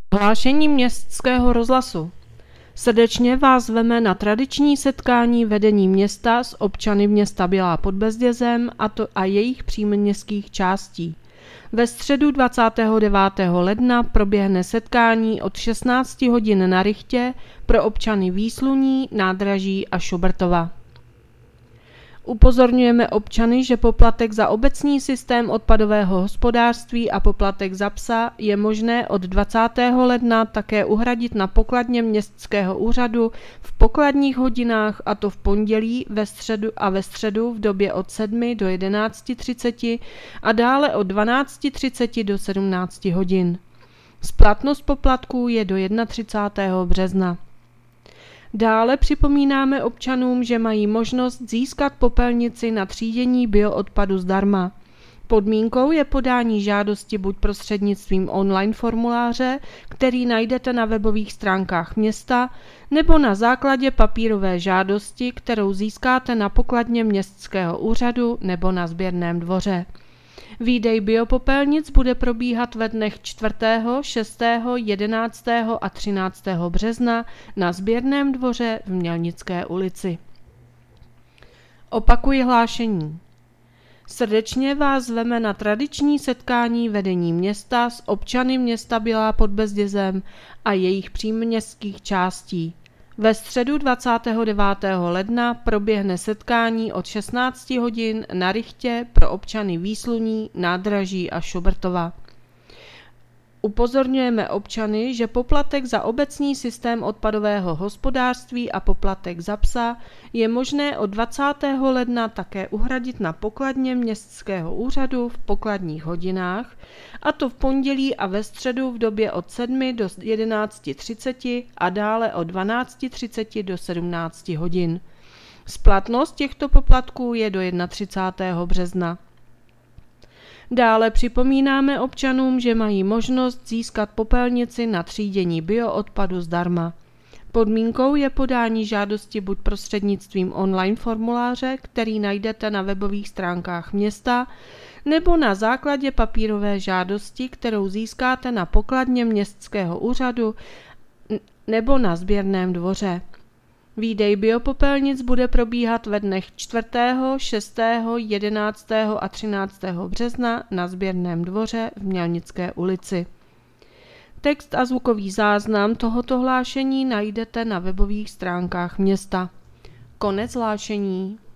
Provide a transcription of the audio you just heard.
Hlášení Městského rozhlasu. Srdečně vás zveme na tradiční setkání vedení města s občany města Bělá pod Bezdězem a jejich příměstských částí. Ve středu 29. ledna proběhne setkání od 16 hodin na Rychtě pro občany Výsluní, Nádraží a Šubertova. Upozorňujeme občany, že poplatek za obecní systém odpadového hospodářství a poplatek za psa je možné od 20. ledna také uhradit na pokladně městského úřadu v pokladních hodinách, a to v pondělí, ve středu v době od 7 do 11:30 a dále od 12:30 do 17 hodin. Splatnost poplatků je do 31. března. Dále připomínáme občanům, že mají možnost získat popelnici na třídění bioodpadu zdarma. Podmínkou je podání žádosti buď prostřednictvím online formuláře, který najdete na webových stránkách města, nebo na základě papírové žádosti, kterou získáte na pokladně městského úřadu nebo na sběrném dvoře. Výdej biopopelnic bude probíhat ve dnech 4., 6., 11. a 13. března na sběrném dvoře v Mělnické ulici. Opakuji hlášení. Srdečně vás zveme na tradiční setkání vedení města s občany města Bělá pod Bezdězem a jejich příměstských částí. Ve středu 29. ledna proběhne setkání od 16 hodin na Rychtě pro občany Výsluní, Nádraží a Šubertova. Upozorňujeme občany, že poplatek za obecní systém odpadového hospodářství a poplatek za psa je možné od 20. ledna také uhradit na pokladně městského úřadu v pokladních hodinách, a to v pondělí a ve středu v době od 7 do 11:30 a dále od 12:30 do 17 hodin. Splatnost těchto poplatků je do 31. března. Dále připomínáme občanům, že mají možnost získat popelnici na třídění bioodpadu zdarma. Podmínkou je podání žádosti buď prostřednictvím online formuláře, který najdete na webových stránkách města, nebo na základě papírové žádosti, kterou získáte na pokladně městského úřadu nebo na sběrném dvoře. Výdej biopopelnic bude probíhat ve dnech 4., 6., 11. a 13. března na sběrném dvoře v Mělnické ulici. Text a zvukový záznam tohoto hlášení najdete na webových stránkách města. Konec hlášení.